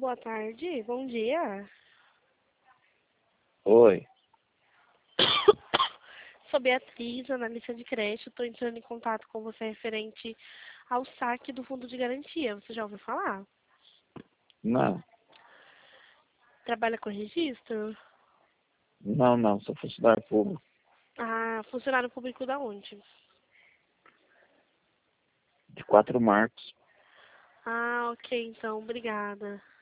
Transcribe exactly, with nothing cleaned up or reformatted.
boa tarde, bom dia. Oi. Sou Beatriz, analista de crédito. Estou entrando em contato com você referente ao saque do fundo de garantia. Você já ouviu falar? Não, Trabalha com registro? não, não, sou funcionário público. Ah, funcionário público da onde? De Quatro Marcos. Ah, ok, então, obrigada.